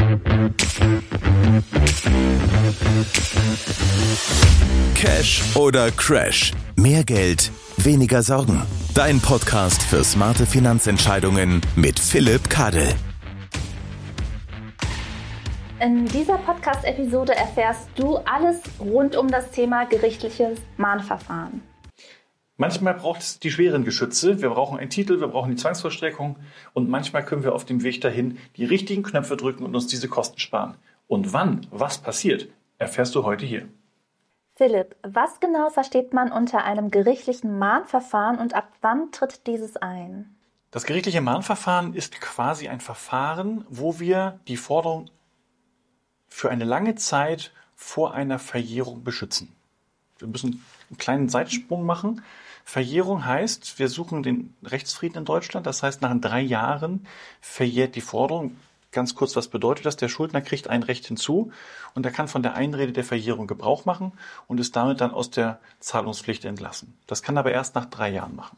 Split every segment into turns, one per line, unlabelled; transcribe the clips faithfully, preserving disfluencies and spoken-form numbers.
Cash oder Crash? Mehr Geld, weniger Sorgen. Dein Podcast für smarte Finanzentscheidungen mit Philipp Kadel.
In dieser Podcast-Episode erfährst du alles rund um das Thema gerichtliches Mahnverfahren.
Manchmal braucht es die schweren Geschütze. Wir brauchen einen Titel, wir brauchen die Zwangsvollstreckung und manchmal können wir auf dem Weg dahin die richtigen Knöpfe drücken und uns diese Kosten sparen. Und wann, was passiert, erfährst du heute hier.
Philipp, was genau versteht man unter einem gerichtlichen Mahnverfahren und ab wann tritt dieses ein?
Das gerichtliche Mahnverfahren ist quasi ein Verfahren, wo wir die Forderung für eine lange Zeit vor einer Verjährung beschützen. Wir müssen einen kleinen Seitensprung machen. Verjährung heißt, wir suchen den Rechtsfrieden in Deutschland. Das heißt, nach drei Jahren verjährt die Forderung. Ganz kurz, was bedeutet das? Der Schuldner kriegt ein Recht hinzu und er kann von der Einrede der Verjährung Gebrauch machen und ist damit dann aus der Zahlungspflicht entlassen. Das kann aber erst nach drei Jahren machen.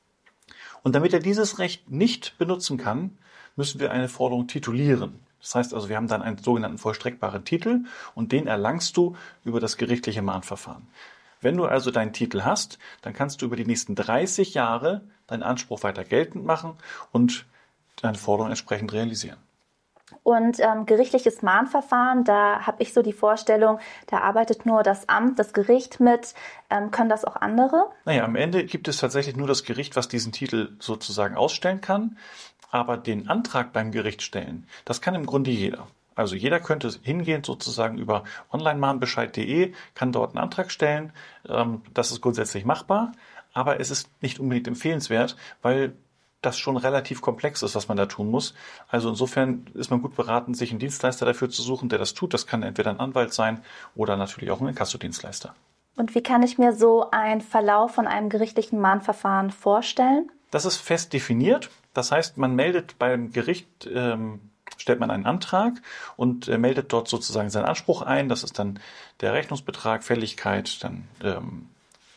Und damit er dieses Recht nicht benutzen kann, müssen wir eine Forderung titulieren. Das heißt also, wir haben dann einen sogenannten vollstreckbaren Titel und den erlangst du über das gerichtliche Mahnverfahren. Wenn du also deinen Titel hast, dann kannst du über die nächsten dreißig Jahre deinen Anspruch weiter geltend machen und deine Forderung entsprechend realisieren.
Und ähm, gerichtliches Mahnverfahren, da habe ich so die Vorstellung, da arbeitet nur das Amt, das Gericht mit. Ähm, können das auch andere?
Naja, am Ende gibt es tatsächlich nur das Gericht, was diesen Titel sozusagen ausstellen kann. Aber den Antrag beim Gericht stellen, das kann im Grunde jeder. Also jeder könnte hingehen sozusagen über online mahnbescheid punkt de, kann dort einen Antrag stellen. Das ist grundsätzlich machbar, aber es ist nicht unbedingt empfehlenswert, weil das schon relativ komplex ist, was man da tun muss. Also insofern ist man gut beraten, sich einen Dienstleister dafür zu suchen, der das tut. Das kann entweder ein Anwalt sein oder natürlich auch ein Inkassodienstleister.
Und wie kann ich mir so einen Verlauf von einem gerichtlichen Mahnverfahren vorstellen?
Das ist fest definiert. Das heißt, man meldet beim Gericht, ähm, stellt man einen Antrag und äh, meldet dort sozusagen seinen Anspruch ein. Das ist dann der Rechnungsbetrag, Fälligkeit, dann ähm,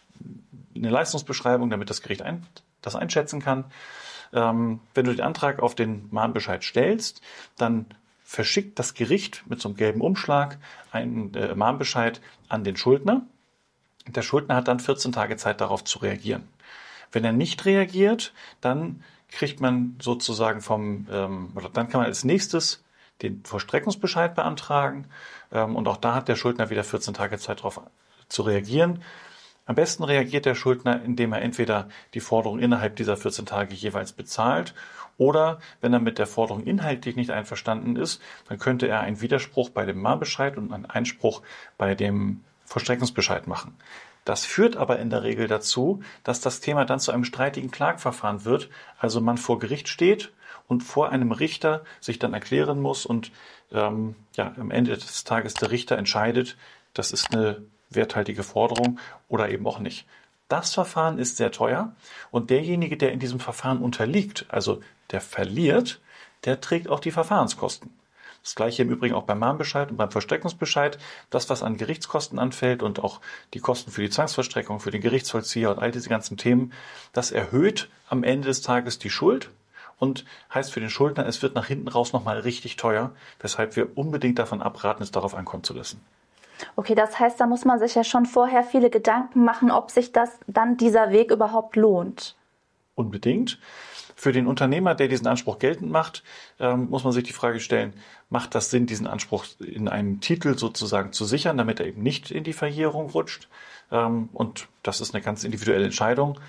eine Leistungsbeschreibung, damit das Gericht ein, das einschätzen kann. Ähm, wenn du den Antrag auf den Mahnbescheid stellst, dann verschickt das Gericht mit so einem gelben Umschlag einen äh, Mahnbescheid an den Schuldner. Der Schuldner hat dann vierzehn Tage Zeit, darauf zu reagieren. Wenn er nicht reagiert, dann kriegt man sozusagen vom, ähm, oder dann kann man als nächstes den Vollstreckungsbescheid beantragen ähm, und auch da hat der Schuldner wieder vierzehn Tage Zeit, darauf zu reagieren. Am besten reagiert der Schuldner, indem er entweder die Forderung innerhalb dieser vierzehn Tage jeweils bezahlt oder wenn er mit der Forderung inhaltlich nicht einverstanden ist, dann könnte er einen Widerspruch bei dem Mahnbescheid und einen Einspruch bei dem Vollstreckungsbescheid machen. Das führt aber in der Regel dazu, dass das Thema dann zu einem streitigen Klagverfahren wird, also man vor Gericht steht und vor einem Richter sich dann erklären muss und ähm, ja, am Ende des Tages der Richter entscheidet, das ist eine werthaltige Forderung oder eben auch nicht. Das Verfahren ist sehr teuer und derjenige, der in diesem Verfahren unterliegt, also der verliert, der trägt auch die Verfahrenskosten. Das gleiche im Übrigen auch beim Mahnbescheid und beim Vollstreckungsbescheid. Das, was an Gerichtskosten anfällt und auch die Kosten für die Zwangsvollstreckung, für den Gerichtsvollzieher und all diese ganzen Themen, das erhöht am Ende des Tages die Schuld und heißt für den Schuldner, es wird nach hinten raus nochmal richtig teuer, weshalb wir unbedingt davon abraten, es darauf ankommen zu lassen.
Okay, das heißt, da muss man sich ja schon vorher viele Gedanken machen, ob sich das dann dieser Weg überhaupt lohnt.
Unbedingt. Für den Unternehmer, der diesen Anspruch geltend macht, ähm, muss man sich die Frage stellen, macht das Sinn, diesen Anspruch in einem Titel sozusagen zu sichern, damit er eben nicht in die Verjährung rutscht? Ähm, und das ist eine ganz individuelle Entscheidung.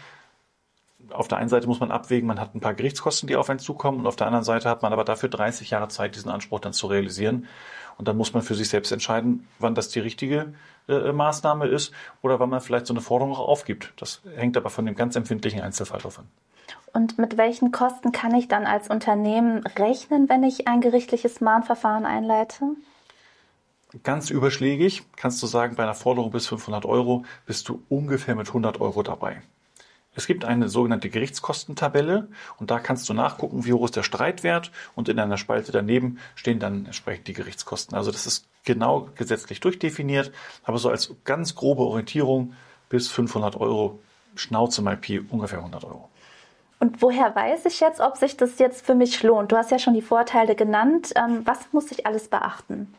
Auf der einen Seite muss man abwägen, man hat ein paar Gerichtskosten, die auf einen zukommen und auf der anderen Seite hat man aber dafür dreißig Jahre Zeit, diesen Anspruch dann zu realisieren. Und dann muss man für sich selbst entscheiden, wann das die richtige äh, Maßnahme ist oder wann man vielleicht so eine Forderung auch aufgibt. Das hängt aber von dem ganz empfindlichen Einzelfall drauf an.
Und mit welchen Kosten kann ich dann als Unternehmen rechnen, wenn ich ein gerichtliches Mahnverfahren einleite?
Ganz überschlägig kannst du sagen, bei einer Forderung bis fünfhundert Euro bist du ungefähr mit hundert Euro dabei. Es gibt eine sogenannte Gerichtskostentabelle und da kannst du nachgucken, wie hoch ist der Streitwert und in einer Spalte daneben stehen dann entsprechend die Gerichtskosten. Also das ist genau gesetzlich durchdefiniert, aber so als ganz grobe Orientierung bis fünfhundert Euro, Schnauze mal Pi, ungefähr hundert Euro.
Und woher weiß ich jetzt, ob sich das jetzt für mich lohnt? Du hast ja schon die Vorteile genannt. Ähm, was muss ich alles beachten?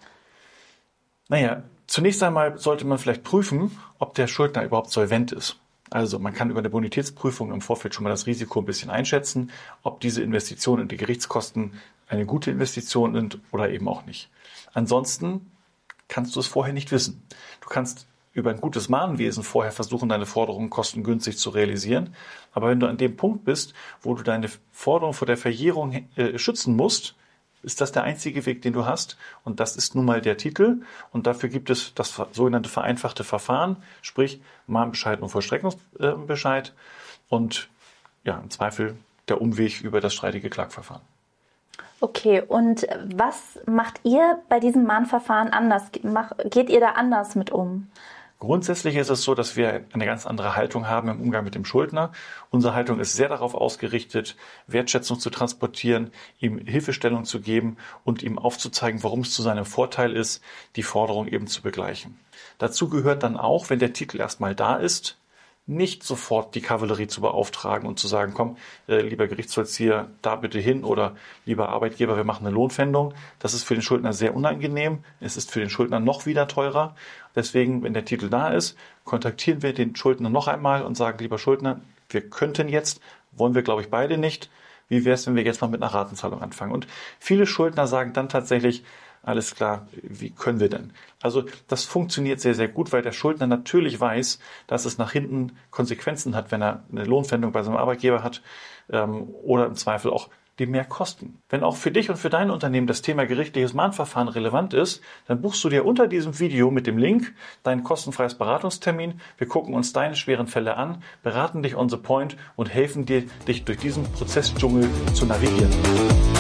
Naja, zunächst einmal sollte man vielleicht prüfen, ob der Schuldner überhaupt solvent ist. Also man kann über eine Bonitätsprüfung im Vorfeld schon mal das Risiko ein bisschen einschätzen, ob diese Investitionen und die Gerichtskosten eine gute Investition sind oder eben auch nicht. Ansonsten kannst du es vorher nicht wissen. Du kannst über ein gutes Mahnwesen vorher versuchen, deine Forderungen kostengünstig zu realisieren. Aber wenn du an dem Punkt bist, wo du deine Forderung vor der Verjährung äh, schützen musst, ist das der einzige Weg, den du hast. Und das ist nun mal der Titel. Und dafür gibt es das sogenannte vereinfachte Verfahren, sprich Mahnbescheid und Vollstreckungsbescheid und ja, im Zweifel der Umweg über das streitige Klagverfahren.
Okay, und was macht ihr bei diesem Mahnverfahren anders? Geht ihr da anders mit um?
Grundsätzlich ist es so, dass wir eine ganz andere Haltung haben im Umgang mit dem Schuldner. Unsere Haltung ist sehr darauf ausgerichtet, Wertschätzung zu transportieren, ihm Hilfestellung zu geben und ihm aufzuzeigen, warum es zu seinem Vorteil ist, die Forderung eben zu begleichen. Dazu gehört dann auch, wenn der Titel erstmal da ist, nicht sofort die Kavallerie zu beauftragen und zu sagen, komm, äh, lieber Gerichtsvollzieher, da bitte hin oder lieber Arbeitgeber, wir machen eine Lohnpfändung. Das ist für den Schuldner sehr unangenehm. Es ist für den Schuldner noch wieder teurer. Deswegen, wenn der Titel da ist, kontaktieren wir den Schuldner noch einmal und sagen, lieber Schuldner, wir könnten jetzt, wollen wir glaube ich beide nicht. Wie wäre es, wenn wir jetzt mal mit einer Ratenzahlung anfangen? Und viele Schuldner sagen dann tatsächlich, alles klar, wie können wir denn? Also das funktioniert sehr, sehr gut, weil der Schuldner natürlich weiß, dass es nach hinten Konsequenzen hat, wenn er eine Lohnpfändung bei seinem Arbeitgeber hat ähm, oder im Zweifel auch die mehr kosten. Wenn auch für dich und für dein Unternehmen das Thema gerichtliches Mahnverfahren relevant ist, dann buchst du dir unter diesem Video mit dem Link dein kostenfreies Beratungstermin. Wir gucken uns deine schweren Fälle an, beraten dich on the point und helfen dir, dich durch diesen Prozessdschungel zu navigieren.